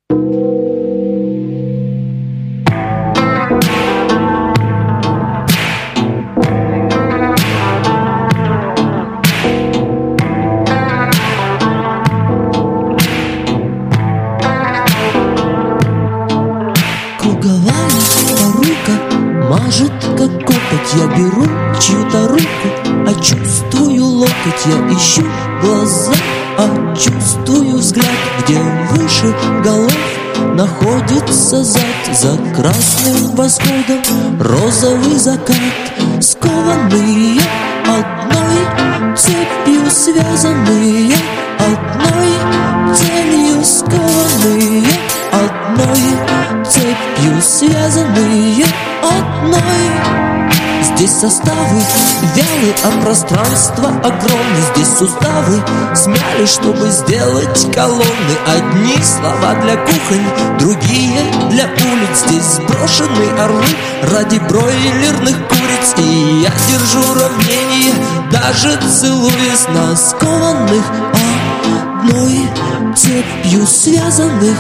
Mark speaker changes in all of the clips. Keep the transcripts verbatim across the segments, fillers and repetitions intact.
Speaker 1: Круговая порука мажет, как копоть. Я беру чью-то руку, а чувствую локоть. Я ищу глаза, а чувствую взгляд. Где выше голов находится зад. За красным восходом розовый закат. Скованные одной цепью, связанные одной целью. Скованные одной цепью, связанные одной. Здесь составы вялы, а пространство огромное. Здесь суставы смяли, чтобы сделать колонны. Одни слова для кухонь, другие для улиц. Здесь сброшены орлы ради бройлерных куриц. И я держу равнение, даже целуясь на скованных одной цепью, связанных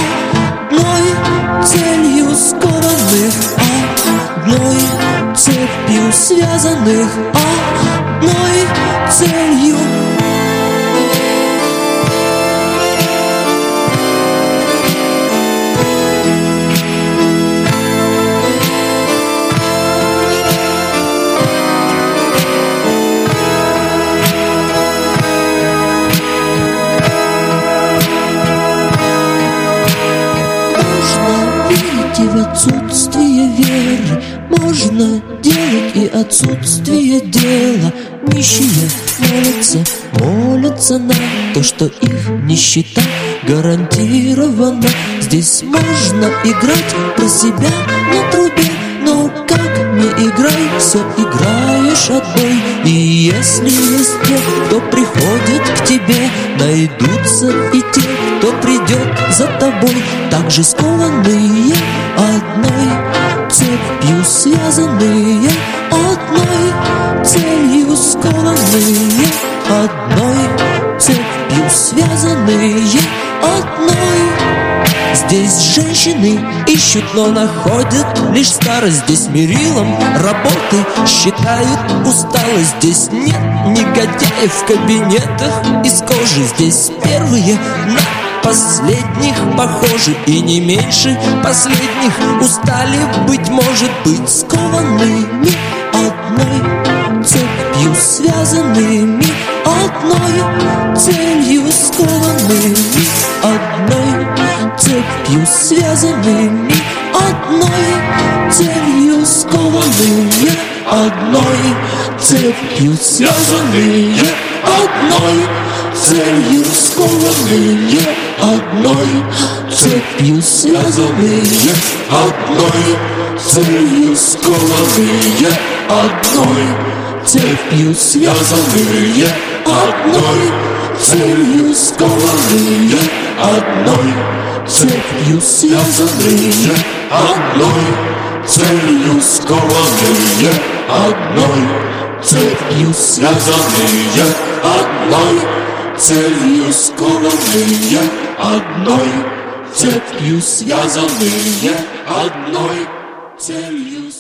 Speaker 1: одной целью. Скованных одной цепью, связанных одной целью. В отсутствие веры можно делать и отсутствие дела. Нищие молятся, молятся на то, что их нищета гарантирована. Здесь можно играть про себя на трубе, но как не играй, все играешь одной. И если есть те, кто приходит к тебе, найдутся и те, кто придет за тобой. Также скованные одной цепью, связанные одной целью. Скованные одной цепью, связанные одной. Здесь женщины ищут, но находят лишь старость. Здесь мерилом работы считают усталость. Здесь нет негодяев в кабинетах из кожи. Здесь первые на последних похожи, и не меньше последних устали, быть может, быть скованными одной цепью, связанными одной целью. Скованными одной цепью, связанными одной целью. Скованные одной цепью, связанные одной целью. Скованные одной цепью, связанные одной целью. Скованные одной цепью, связанные одной целью. Скованные одной цепью, связанные одной целью. Скованные одной цепью, связанные одной целью. Скованные одной цепью, связанные одной целью.